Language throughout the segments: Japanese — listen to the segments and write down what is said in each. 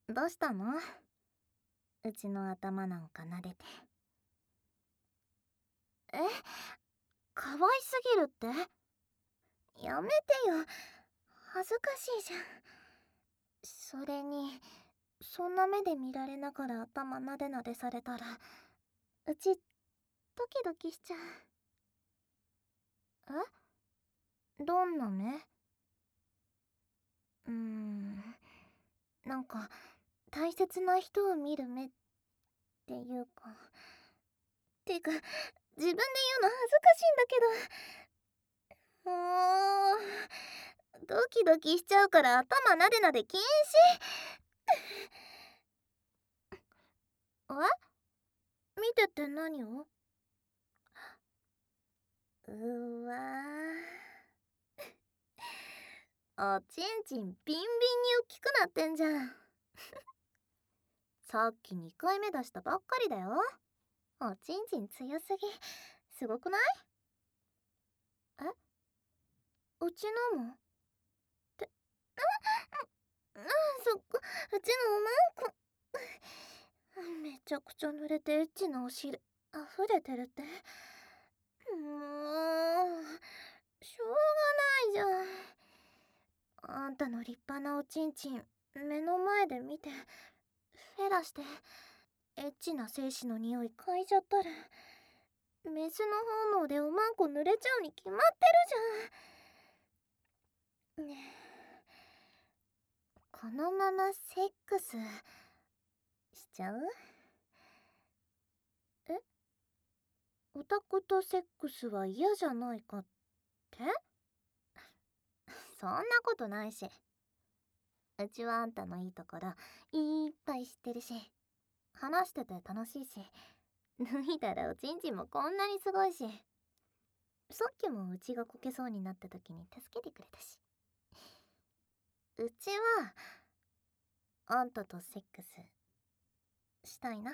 どうしたの？うちの頭なんか撫でて。え、可愛すぎるって？やめてよ。恥ずかしいじゃん。それに、そんな目で見られながら頭なでなでされたら、うち、ドキドキしちゃう。どんな目？なんか、大切な人を見る目っていうか。てか、自分で言うの恥ずかしいんだけど。ドキドキしちゃうから頭なでなで禁止。見てて何を？うわー。おちんちんビンビンに大きくなってんじゃん。さっき2回目出したばっかりだよ。おちんちん強すぎ。すごくない？うちのも？ってそっか、うちのおまんこ。めちゃくちゃ濡れてエッチなお尻溢れてるって。しょうがないじゃん。あんたの立派なおちんちん目の前で見てフェラしてエッチな精子の匂い嗅いじゃったら、メスの本能でおまんこ濡れちゃうに決まってるじゃん。ねえ、このままセックスしちゃう？オタクとセックスは嫌じゃないかって？そんなことないし。うちはあんたのいいところいっぱい知ってるし、話してて楽しいし、脱いだらおちんちんもこんなにすごいし、さっきもうちがこけそうになった時に助けてくれたし。うちはあんたとセックスしたいな。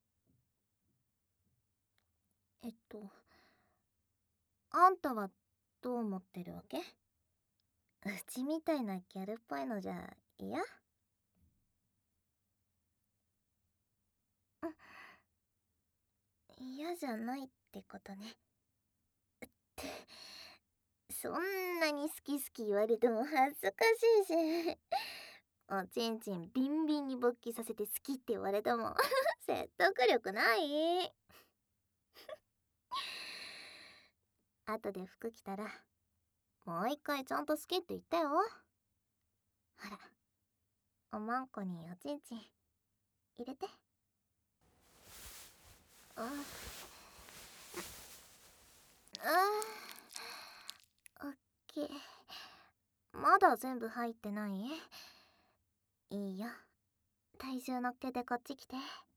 あんたはどう思ってるわけ？うちみたいなギャルっぽいのじゃ嫌？嫌じゃないってことね。ってそんなに好き好き言われても恥ずかしいし、おちんちんビンビンに勃起させて好きって言われても説得力ない。後で服着たらもう一回ちゃんと好きって言ってよ。ほら、おまんこにおちんちん入れて。オッケー。まだ全部入ってない？いいよ、体重乗っけてこっち来て。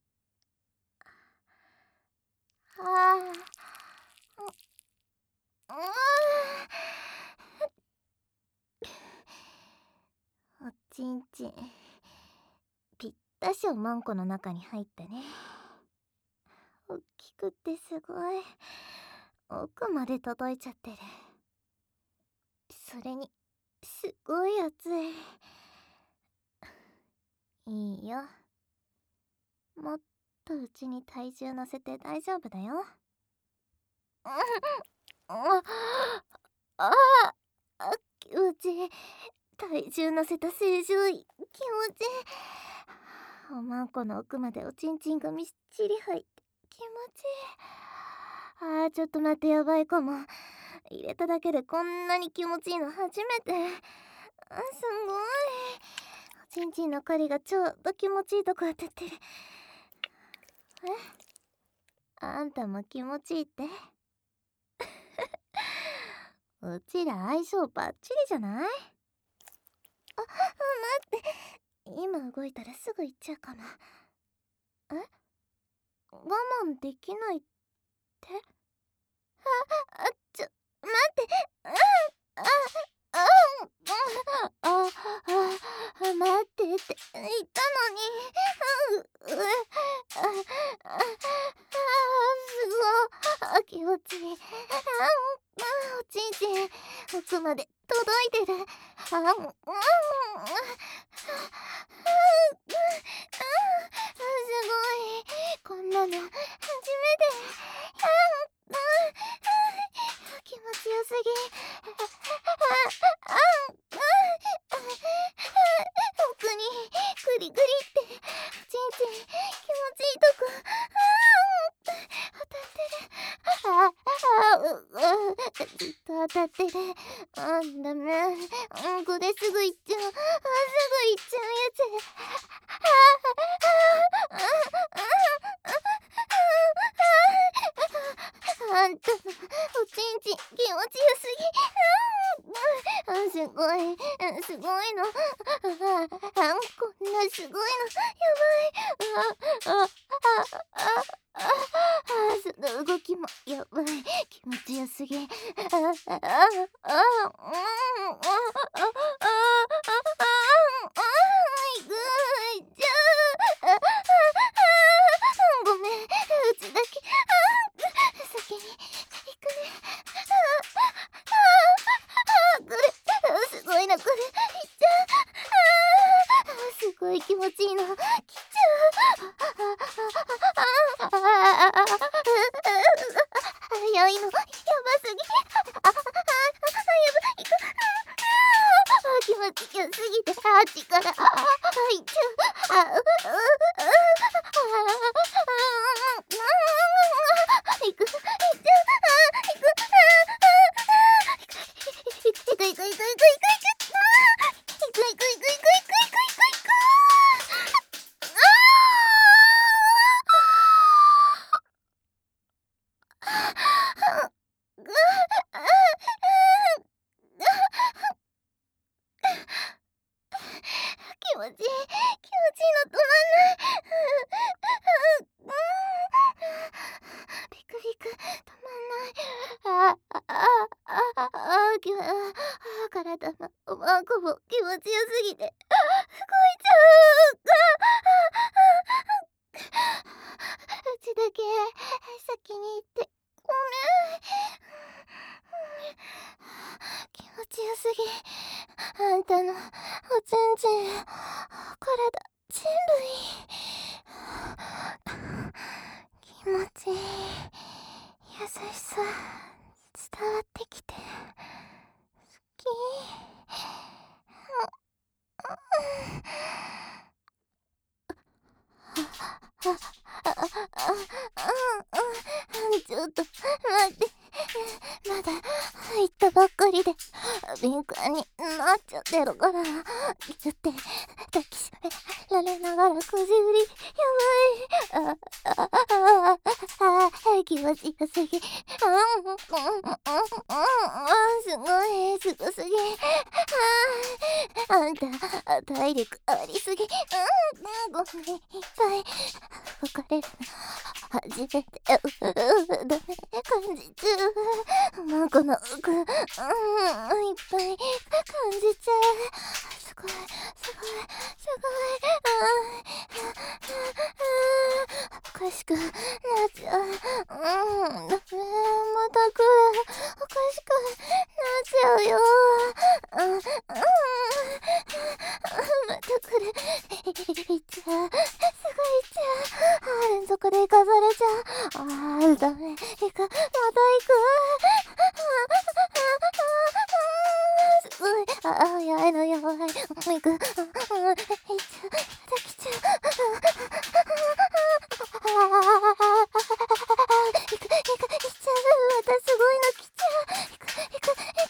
おちんちんぴったしおまんこの中に入ってね。おっきくってすごい奥まで届いちゃってる。それにすごい熱い。いいよ、もっとうちに体重乗せて大丈夫だよ。うち体重乗せた正常位気持ちいい。おまんこの奥までおちんちんがみっちり入って気持ちいい。ちょっと待って、やばいかも。入れただけでこんなに気持ちいいの初めて。すごい。おちんちんの狩りがちょうど気持ちいいとこ当たってる。あんたも気持ちいいって？うちら相性バッチリじゃない？待って、今動いたらすぐ行っちゃうかも。我慢できないって？待って。待ってって言ったのに。すごい気持ちいい。おちんちん奥まで届いてる。 リグリってちんちん気持ちいいとこ当たってる。ずっと当たってる。ダメ。これすぐ行っちゃう。すぐ行っちゃうやつ。あんたのおちんちん気持ちよすぎ。すごいすごいの。こんなすごいのやばい。その動きもやばい。気持ちよすぎ。いくいっちゃう。ごめん、うちだけ。先に行くね。これすごいな、これいっちゃう。すごい気持ちいいの。来ちゃう。早いのやばすぎ。やばい。気持ちよすぎてあっちから入っちゃう。行く行っちゃう。気持ちいいの止まんない。ビクビク止まんない。体のおまんこも気持ちよすぎて動いちゃう。うちだけ先に行ってごめん。気持ちよすぎ。あんたのおちんちん体全部いい。気持ちいい優しさ伝わってきて好き。ちょっと待って。まだ入ったばっかりで敏感になっちゃってるから、ギュって抱きしめられながらこじ売り。やばい。気持ちよすぎ。すごすぎ。あんた体力ありすぎ。ごめん、いっぱい別れるの初めて。ダメ感じちゃう。もうこの奥いっぱい感じちゃう。すごいおかしくなっちゃう。ダメ、また来る。おかしくなっちゃうよ。また来る。いっちゃう。すごいいっちゃう。連続で行かされちゃう。ダメ。また行く。すごい。やばいのやばい。行く。行っちゃう。また来ちゃう。行っちゃう。またすごいの来ちゃう。行く。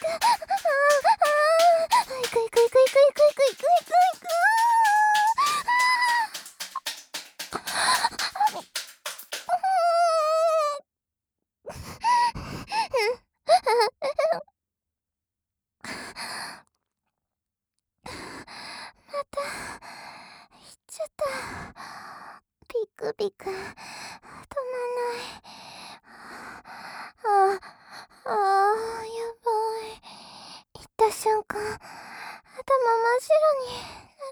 また行っちゃった。ビクビク止まんない。やばい。行った瞬間頭真っ白になった。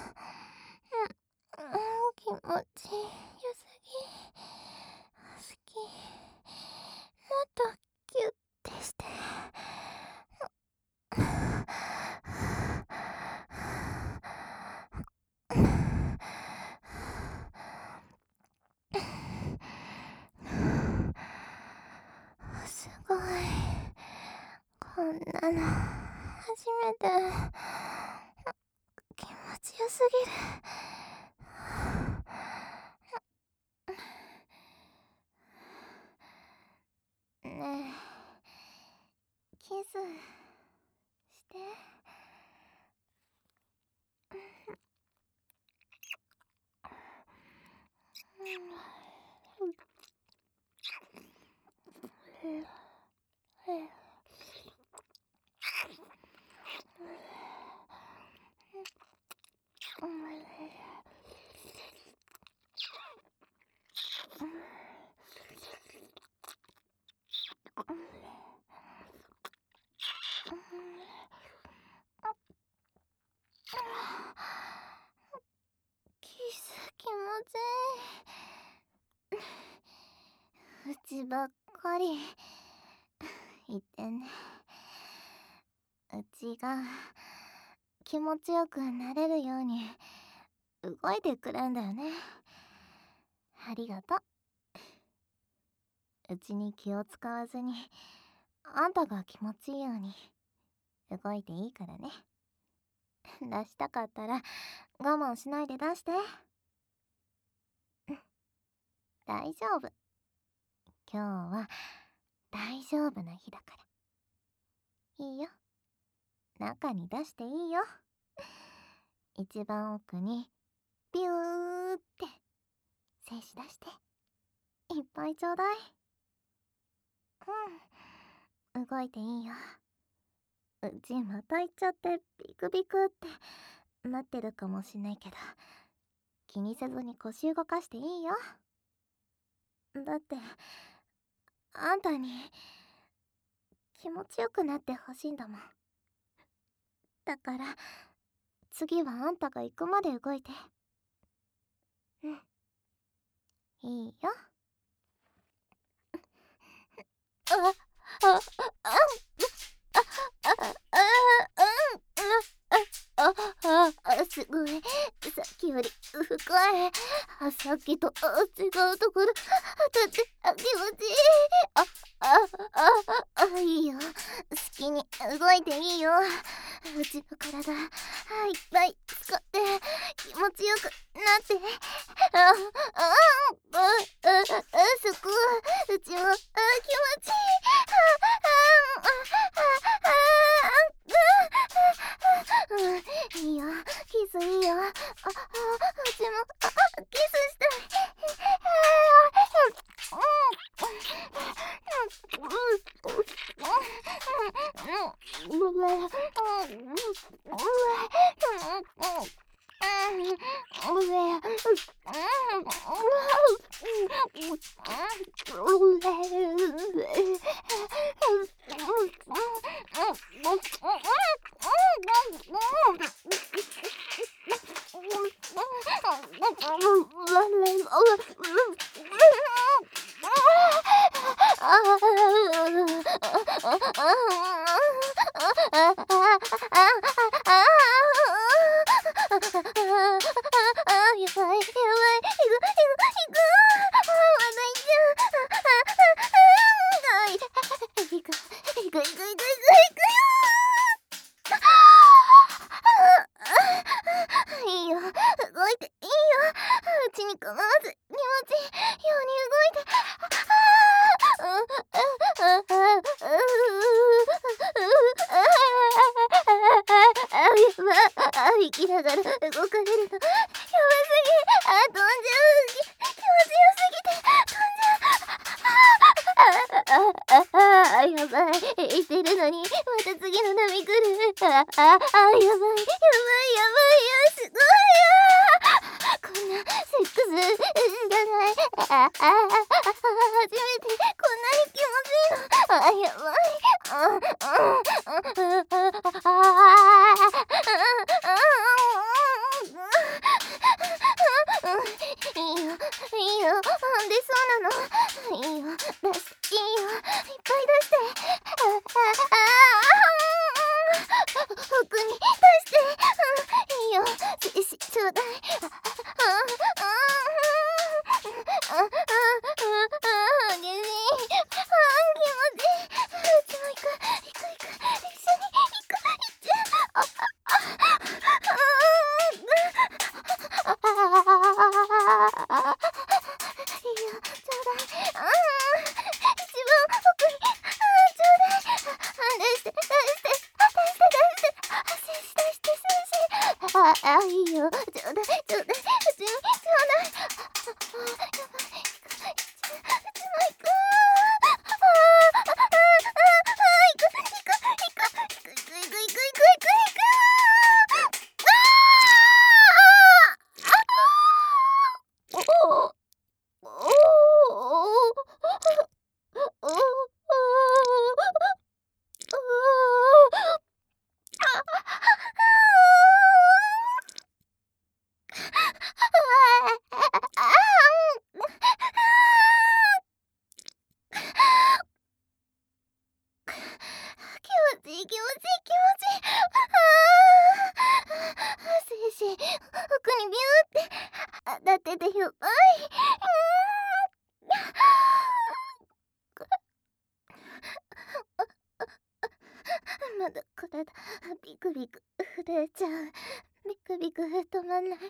気持ちよすぎ。好き。もっとギュッてして。すごい。こんなの初めて。気持ちすぎる。ねえ、キスして。キス気持ちいい。うちばっかり言ってね。うちが気持ちよくなれるように動いてくれんだよね。ありがとう。うちに気を使わずにあんたが気持ちいいように動いていいからね。出したかったら我慢しないで出して。大丈夫。今日は大丈夫な日だから。いいよ。中に出していいよ。一番奥にビューって精子出していっぱいちょうだい。動いていいよ。うちまた行っちゃってビクビクってなってるかもしんないけど、気にせずに腰動かしていいよ。だってあんたに気持ちよくなってほしいんだもん。だから次はあんたが行くまで動いて。いいよ。あああすごい。さっきより深い。さっきと違うところ。だって気持ちいい。いいよ。好きに動いていいよ。うちの体いっぱい使って気持ちよくなって。そこうちも気持ちいい。いいよ、キスいいよ。うちもキスしたい。いいよ、動いていいよ。うちに構わず気持ちいいように動いて。生きながら動かれるのやばすぎ。飛んじゃう。気持ちよすぎて飛んじゃう。やばい。言ってるのにまた次の波来る。やばいすごいよ。こんなセックス知らない。初めてこんなに気持ちいいの。やばい。いいよ、いいよ。出そうなの。いいよ、出して、いいよ。いっぱい出して。奥に出して。いいよ、ちょうだい。激しい。気持ちいい。うちも行く。一緒に行っちゃう。 いいよ。ちょうだい、ちょうだい、うちに、ちょうだい。やばい。うちも行く。気持ちいい気持ちいい気持ちいい。精子、服にビューって当たっててやばい。まだ体ビクビク震えちゃう。ビクビク止まんない。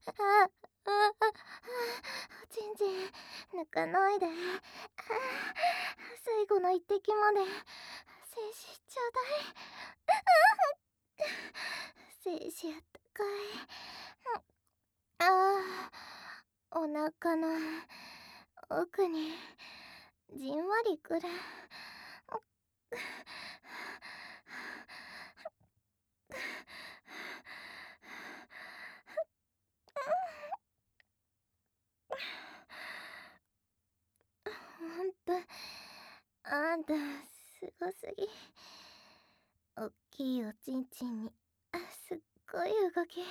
おちんちん抜かないで。最後の一滴まで精子ちょうだい。精子あったかい。お腹の奥にじんわりくる。ほんとあんたすごすぎ。おっきいおちんちんにすっごい動き。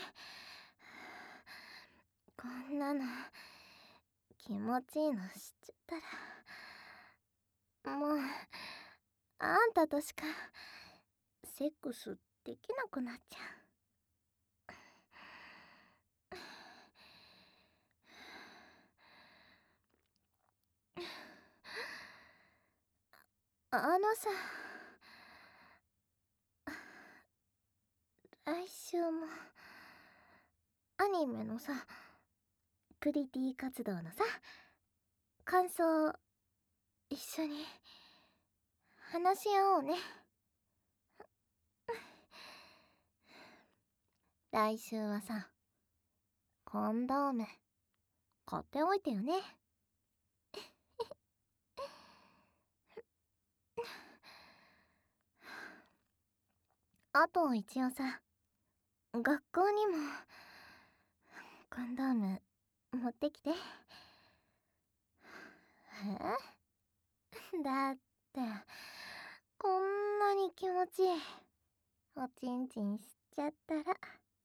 こんなの気持ちいいの知っちゃったらもうあんたとしかセックスできなくなっちゃう。さ、来週もアニメのさ、プリティ活動のさ、感想一緒に話し合おうね。来週はさ、コンドーム買っておいてよね。あと一応さ、学校にもコンドーム持ってきて。だってこんなに気持ちいいおちんちんしちゃったら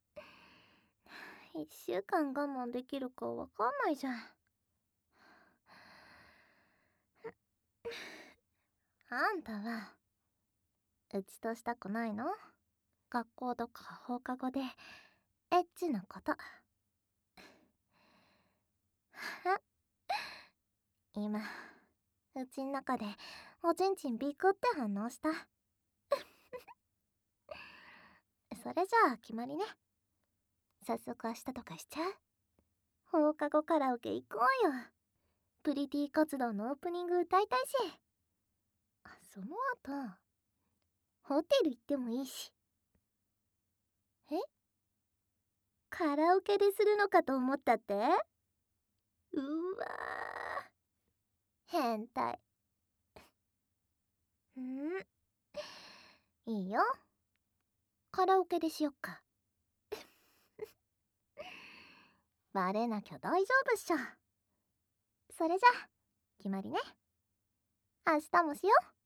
1週間我慢できるかわかんないじゃん。あんたはうちとしたくないの？学校とか放課後でエッチなこと。今うちん中でおちんちんビクって反応した。それじゃあ決まりね。早速明日とかしちゃう？放課後カラオケ行こうよ。プリティ活動のオープニング歌いたいし、その後ホテル行ってもいいし。カラオケでするのかと思ったって？うわー、変態。いいよ、カラオケでしよっか。バレなきゃ大丈夫っしょ。それじゃ決まりね。明日もしよう。